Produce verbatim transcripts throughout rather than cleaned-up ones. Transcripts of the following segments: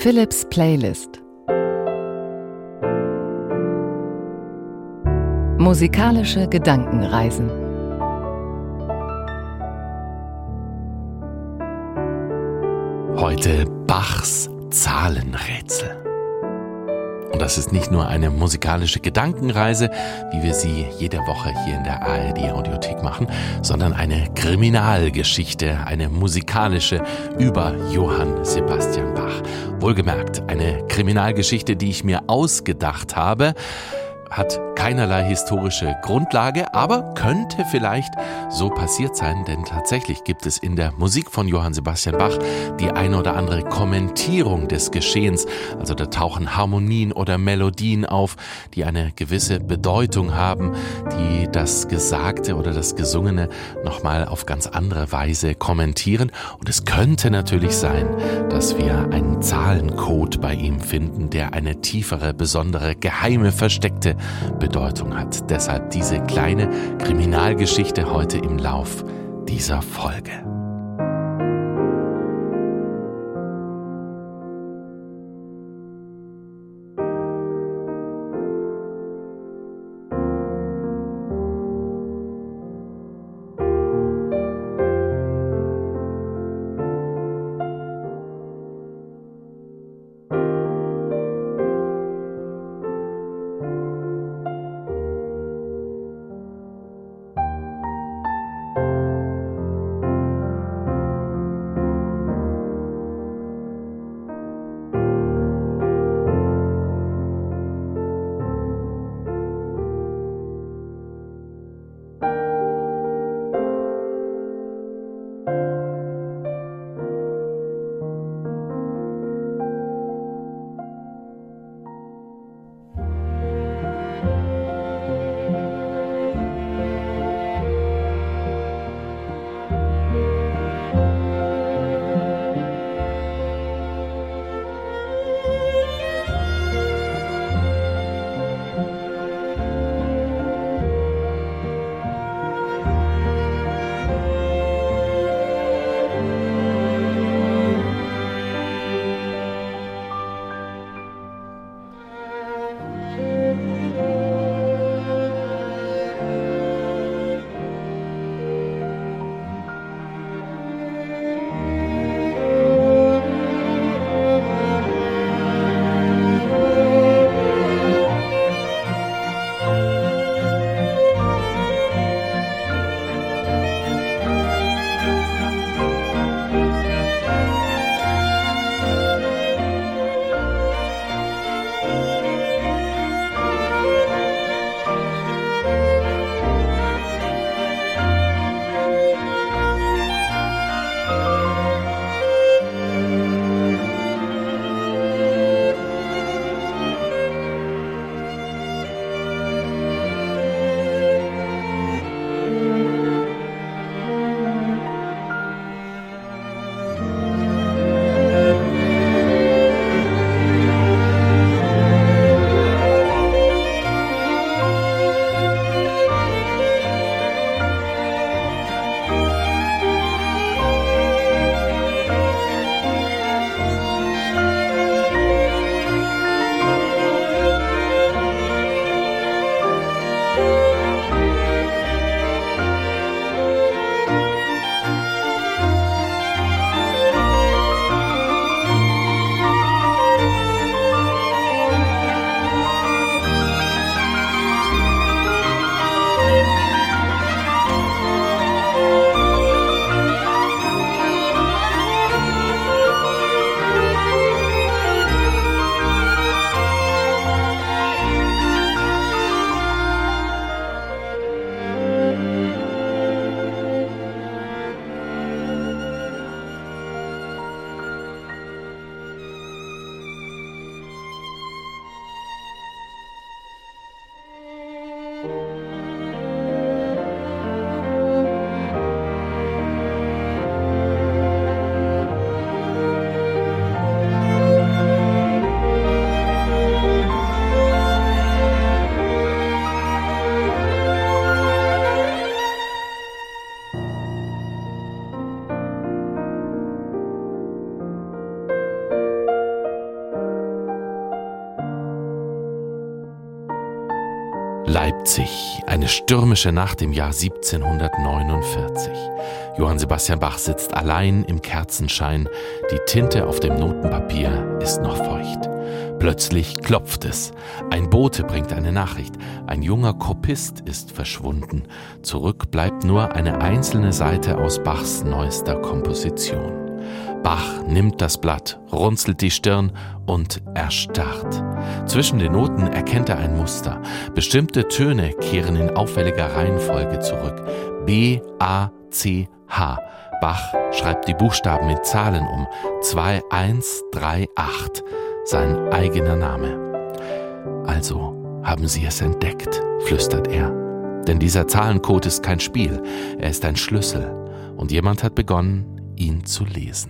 Philips Playlist. Musikalische Gedankenreisen. Heute Bachs Zahlenrätsel. Und das ist nicht nur eine musikalische Gedankenreise, wie wir sie jede Woche hier in der A R D-Audiothek machen, sondern eine Kriminalgeschichte, eine musikalische über Johann Sebastian Bach. Wohlgemerkt, eine Kriminalgeschichte, die ich mir ausgedacht habe, hat keinerlei historische Grundlage, aber könnte vielleicht so passiert sein, denn tatsächlich gibt es in der Musik von Johann Sebastian Bach die eine oder andere Kommentierung des Geschehens. Also da tauchen Harmonien oder Melodien auf, die eine gewisse Bedeutung haben, die das Gesagte oder das Gesungene nochmal auf ganz andere Weise kommentieren. Und es könnte natürlich sein, dass wir einen Zahlencode bei ihm finden, der eine tiefere, besondere, geheime, versteckte Bedeutung hat. Deshalb diese kleine Kriminalgeschichte heute im Lauf dieser Folge. Leipzig, eine stürmische Nacht im Jahr siebzehnhundertneunundvierzig. Johann Sebastian Bach sitzt allein im Kerzenschein, die Tinte auf dem Notenpapier ist noch feucht. Plötzlich klopft es. Ein Bote bringt eine Nachricht. Ein junger Kopist ist verschwunden. Zurück bleibt nur eine einzelne Seite aus Bachs neuester Komposition. Bach nimmt das Blatt, runzelt die Stirn und erstarrt. Zwischen den Noten erkennt er ein Muster. Bestimmte Töne kehren in auffälliger Reihenfolge zurück. B, A, C, H. Bach schreibt die Buchstaben in Zahlen um. zwei, eins, drei, acht. Sein eigener Name. Also haben Sie es entdeckt, flüstert er. Denn dieser Zahlencode ist kein Spiel, er ist ein Schlüssel. Und jemand hat begonnen, ihn zu lesen.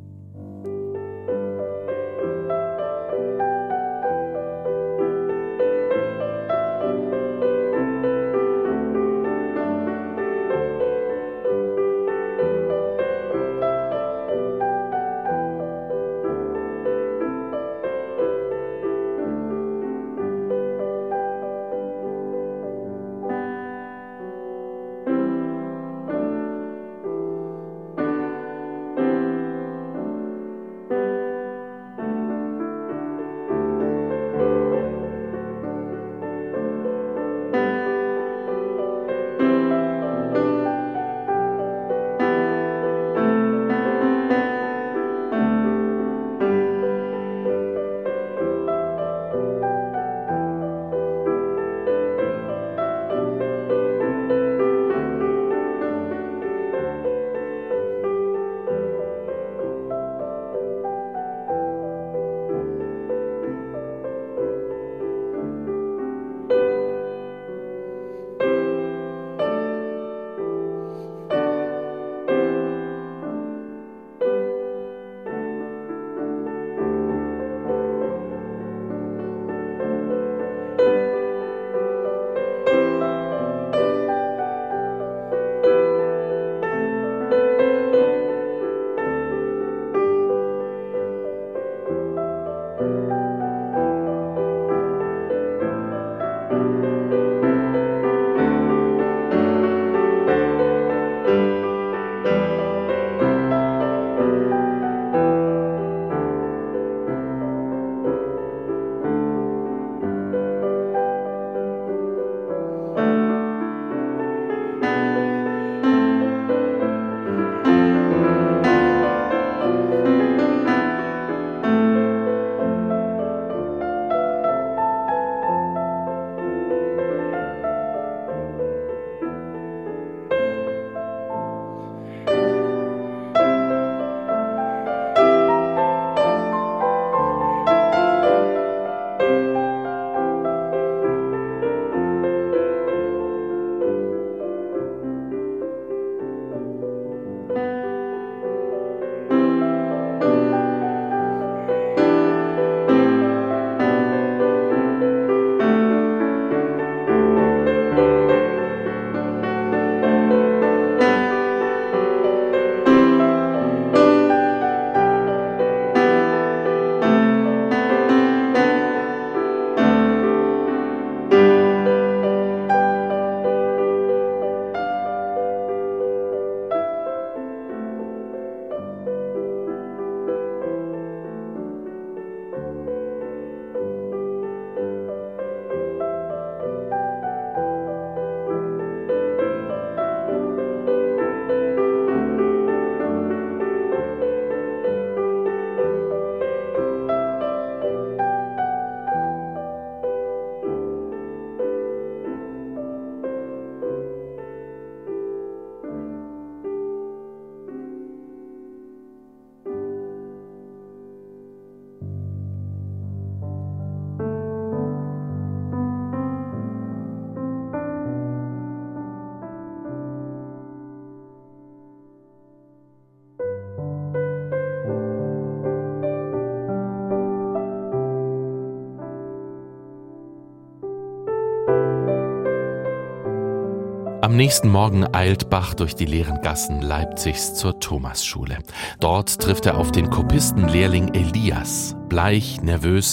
Am nächsten Morgen eilt Bach durch die leeren Gassen Leipzigs zur Thomasschule. Dort trifft er auf den Kopistenlehrling Elias, bleich, nervös,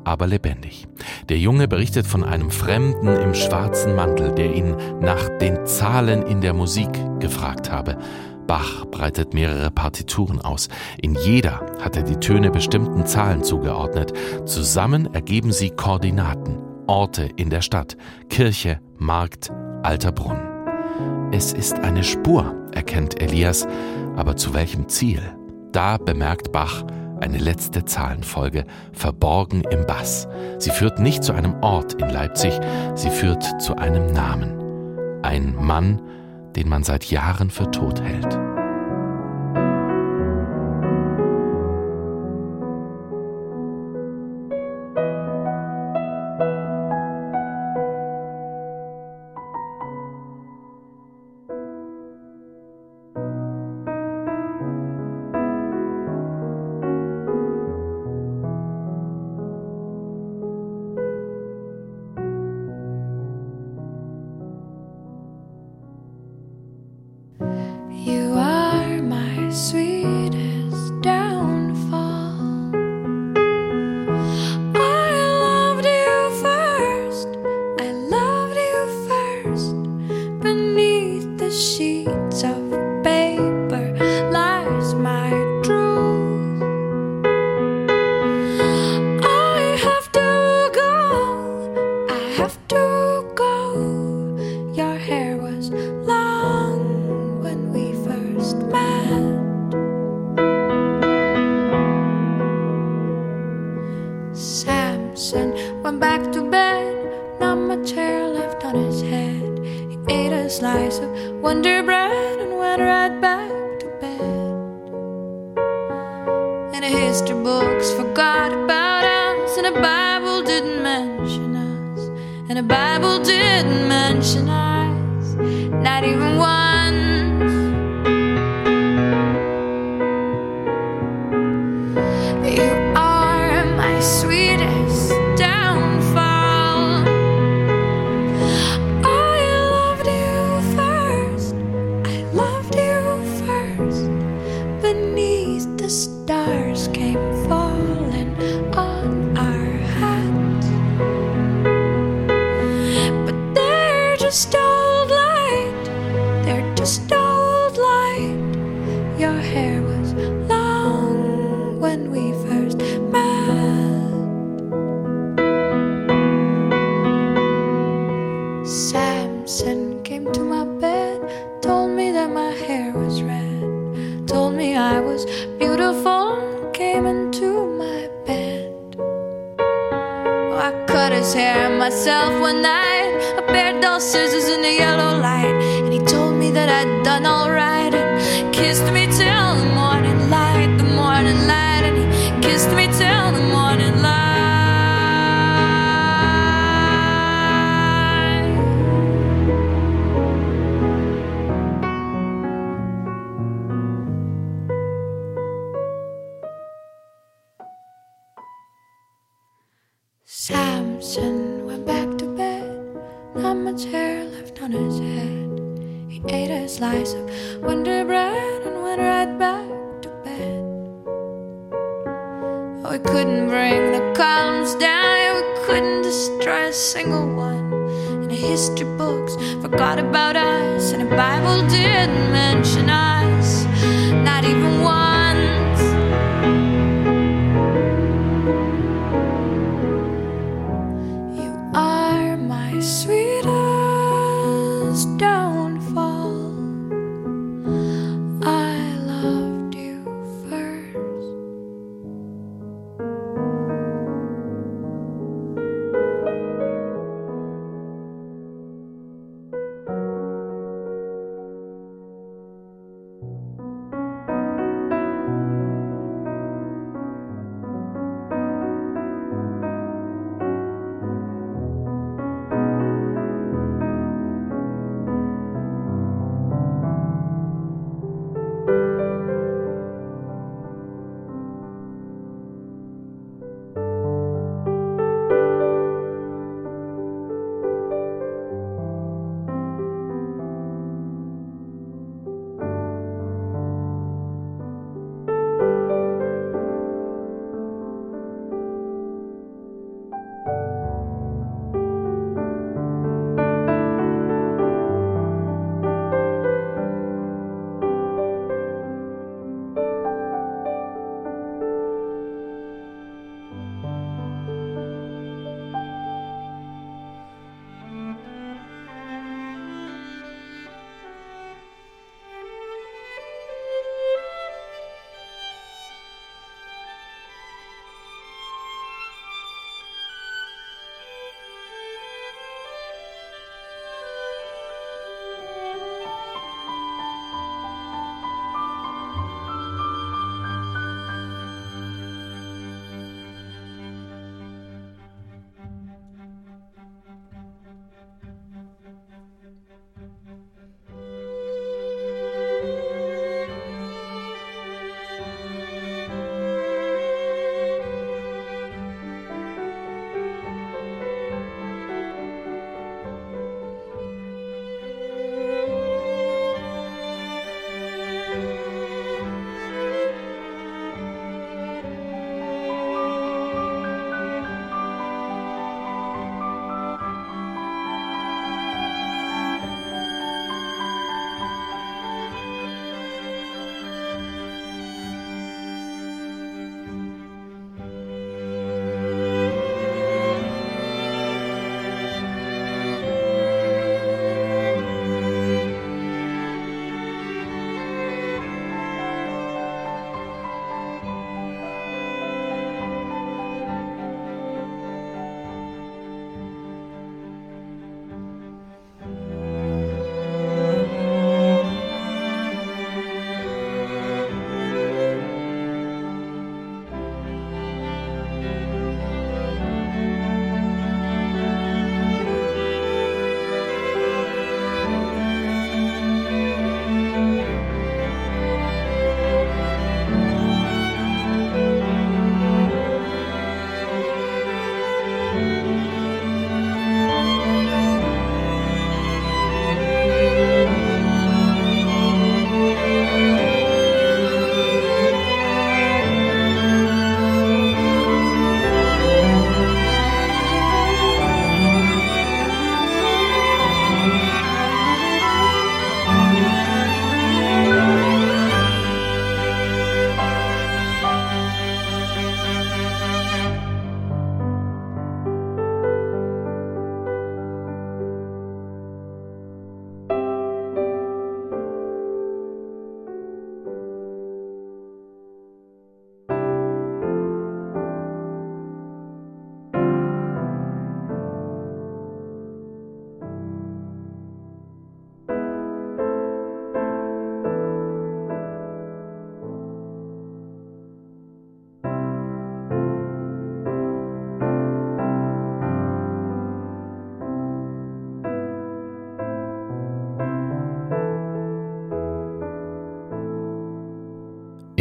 aber lebendig. Der Junge berichtet von einem Fremden im schwarzen Mantel, der ihn nach den Zahlen in der Musik gefragt habe. Bach breitet mehrere Partituren aus. In jeder hat er die Töne bestimmten Zahlen zugeordnet. Zusammen ergeben sie Koordinaten, Orte in der Stadt, Kirche, Markt, alter Brunnen. Es ist eine Spur, erkennt Elias, aber zu welchem Ziel? Da bemerkt Bach eine letzte Zahlenfolge, verborgen im Bass. Sie führt nicht zu einem Ort in Leipzig, sie führt zu einem Namen. Ein Mann, den man seit Jahren für tot hält. Samson went back to bed, not much hair left on his head. He ate a slice of Wonder Bread and went right back to bed. Oh, we couldn't bring the columns down, yeah, we couldn't destroy a single one. And the history books forgot about us, and the Bible didn't mention us, not even once. Sweetest downfall, I loved you first.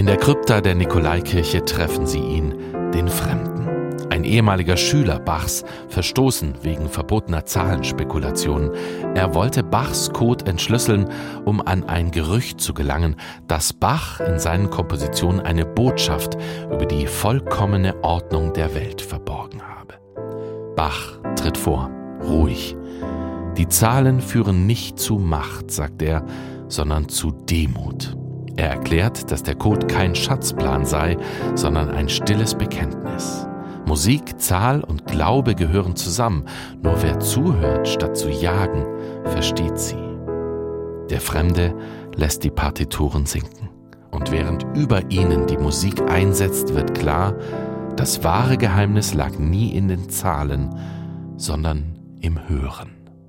In der Krypta der Nikolaikirche treffen sie ihn, den Fremden. Ein ehemaliger Schüler Bachs, verstoßen wegen verbotener Zahlenspekulationen. Er wollte Bachs Code entschlüsseln, um an ein Gerücht zu gelangen, dass Bach in seinen Kompositionen eine Botschaft über die vollkommene Ordnung der Welt verborgen habe. Bach tritt vor, ruhig. Die Zahlen führen nicht zu Macht, sagt er, sondern zu Demut. Er erklärt, dass der Code kein Schatzplan sei, sondern ein stilles Bekenntnis. Musik, Zahl und Glaube gehören zusammen. Nur wer zuhört, statt zu jagen, versteht sie. Der Fremde lässt die Partituren sinken. Und während über ihnen die Musik einsetzt, wird klar, das wahre Geheimnis lag nie in den Zahlen, sondern im Hören.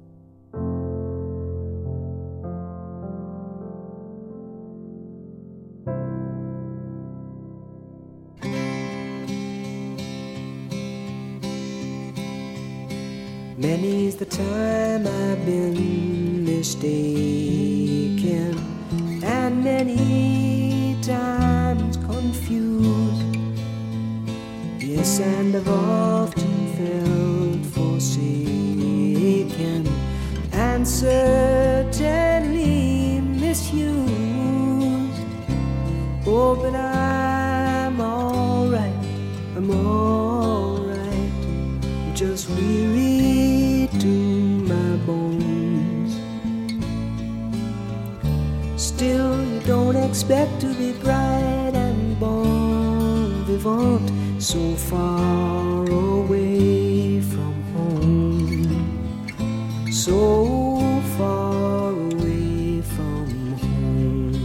Many's the time I've been mistaken, and many times confused. Yes, and I've often felt forsaken, and certainly misused. Oh, but I'm alright, I'm alright, I'm just weary to my bones. Still, you don't expect to be bright and bon vivant so far away from home, so far away from home.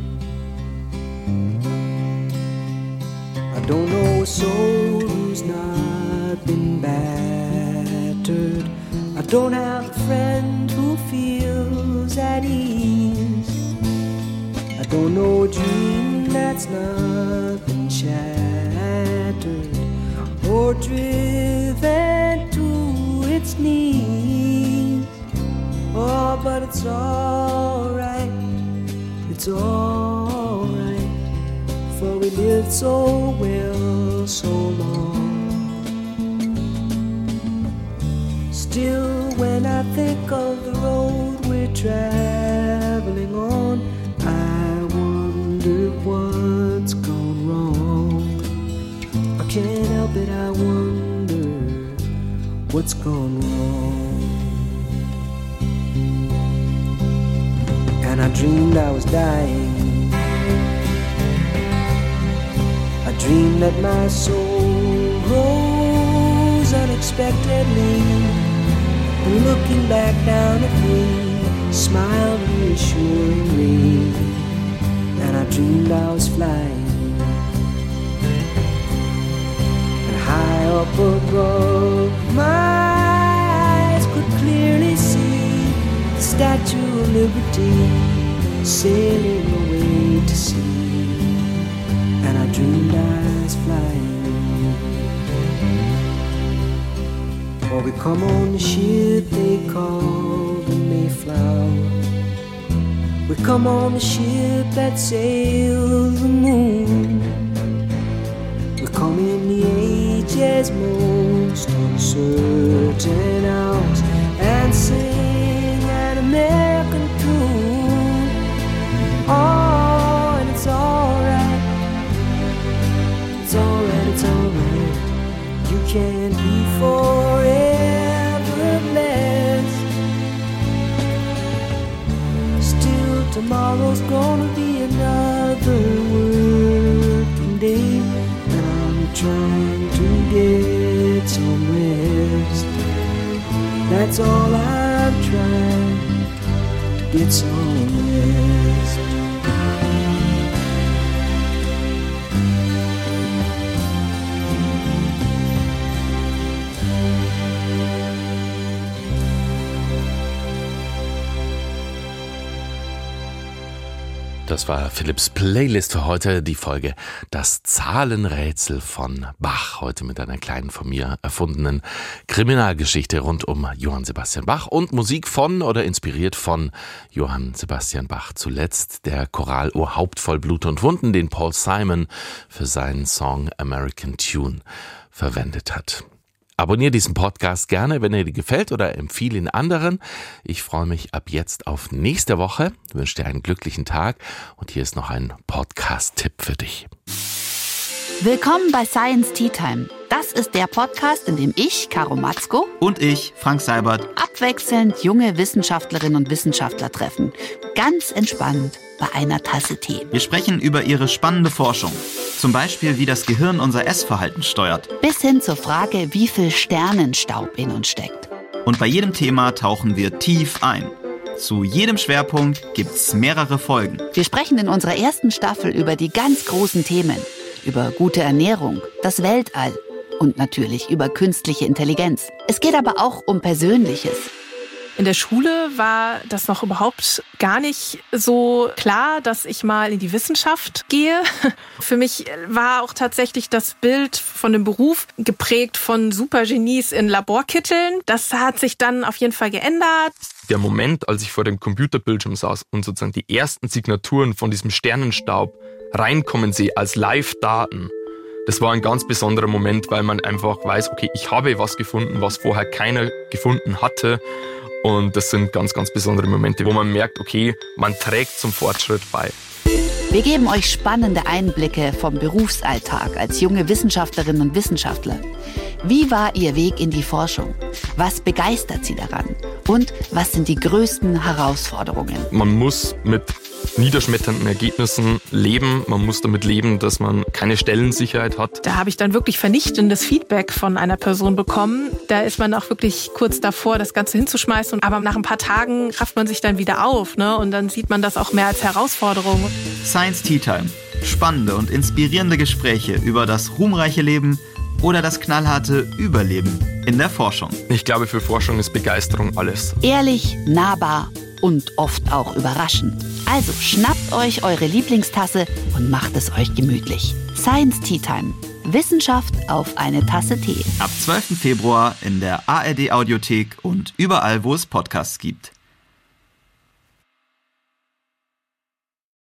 I don't know a soul who's not been battered. I don't have a friend who feels at ease. I don't know a dream that's not been shattered or driven to its knees. Oh, but it's alright, it's alright, for we lived so well so long. Still, when I think of the road we're traveling on, I wonder what's gone wrong. I can't help it, I wonder what's gone wrong. And I dreamed I was dying. I dreamed that my soul rose unexpectedly, and looking back down at me, smiled reassuringly. And I dreamed I was flying, and high up above, my eyes could clearly see the Statue of Liberty sailing away to sea. And I dreamed I was flying. For we come on the ship they call the Mayflower. We come on the ship that sails the moon. We come in the age's most uncertain hours and sing an American tune. Oh, and it's alright, it's alright, it's alright. You can't be forever blessed. Still, tomorrow's gonna be another working day, and I'm trying to get some rest. That's all I'm trying, to get some rest. Das war Philipps Playlist für heute, die Folge Das Zahlenrätsel von Bach. Heute mit einer kleinen von mir erfundenen Kriminalgeschichte rund um Johann Sebastian Bach und Musik von oder inspiriert von Johann Sebastian Bach. Zuletzt der Choral O Haupt voll Blut und Wunden, den Paul Simon für seinen Song American Tune verwendet hat. Abonniere diesen Podcast gerne, wenn er dir gefällt, oder empfehle ihn anderen. Ich freue mich ab jetzt auf nächste Woche, wünsche dir einen glücklichen Tag und hier ist noch ein Podcast-Tipp für dich. Willkommen bei Science Tea Time. Das ist der Podcast, in dem ich, Caro Matzko, und ich, Frank Seibert, abwechselnd junge Wissenschaftlerinnen und Wissenschaftler treffen. Ganz entspannt bei einer Tasse Tee. Wir sprechen über ihre spannende Forschung. Zum Beispiel, wie das Gehirn unser Essverhalten steuert. Bis hin zur Frage, wie viel Sternenstaub in uns steckt. Und bei jedem Thema tauchen wir tief ein. Zu jedem Schwerpunkt gibt's mehrere Folgen. Wir sprechen in unserer ersten Staffel über die ganz großen Themen. Über gute Ernährung, das Weltall und natürlich über künstliche Intelligenz. Es geht aber auch um Persönliches. In der Schule war das noch überhaupt gar nicht so klar, dass ich mal in die Wissenschaft gehe. Für mich war auch tatsächlich das Bild von dem Beruf geprägt von Supergenies in Laborkitteln. Das hat sich dann auf jeden Fall geändert. Der Moment, als ich vor dem Computerbildschirm saß und sozusagen die ersten Signaturen von diesem Sternenstaub reinkommen sehe als Live-Daten, das war ein ganz besonderer Moment, weil man einfach weiß, okay, ich habe was gefunden, was vorher keiner gefunden hatte. Und das sind ganz, ganz besondere Momente, wo man merkt, okay, man trägt zum Fortschritt bei. Wir geben euch spannende Einblicke vom Berufsalltag als junge Wissenschaftlerinnen und Wissenschaftler. Wie war Ihr Weg in die Forschung? Was begeistert Sie daran? Und was sind die größten Herausforderungen? Man muss mit niederschmetternden Ergebnissen leben. Man muss damit leben, dass man keine Stellensicherheit hat. Da habe ich dann wirklich vernichtendes Feedback von einer Person bekommen. Da ist man auch wirklich kurz davor, das Ganze hinzuschmeißen. Aber nach ein paar Tagen rafft man sich dann wieder auf, ne? Und dann sieht man das auch mehr als Herausforderung. Science Tea Time. Spannende und inspirierende Gespräche über das ruhmreiche Leben oder das knallharte Überleben in der Forschung. Ich glaube, für Forschung ist Begeisterung alles. Ehrlich, nahbar und oft auch überraschend. Also schnappt euch eure Lieblingstasse und macht es euch gemütlich. Science Tea Time. Wissenschaft auf eine Tasse Tee. Ab zwölften Februar in der A R D Audiothek und überall, wo es Podcasts gibt.